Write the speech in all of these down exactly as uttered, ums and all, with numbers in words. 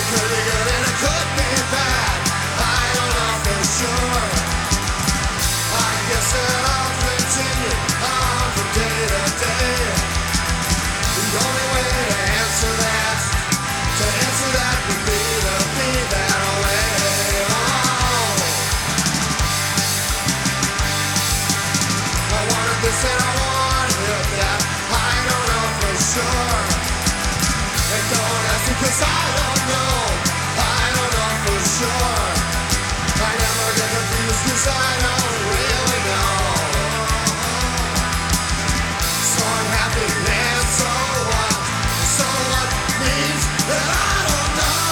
could be good and it could be bad. I don't know for sure. I guess that I'll continue on from day to day. The only way to answer that, to answer that would be to be that way. Oh. I wanted this and I wanted that. I don't know for sure. And don't ask me 'cause I don't know. I don't know for sure. I never get confused 'cause I don't really know. So I'm happy and so what? So what means that I don't know.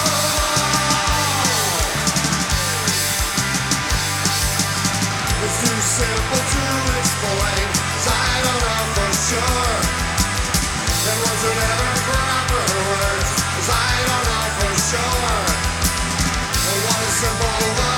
It's too simple to explain 'cause I don't know for sure. And was it ever proper words? 'Cause I don't know for sure. And what a simple word.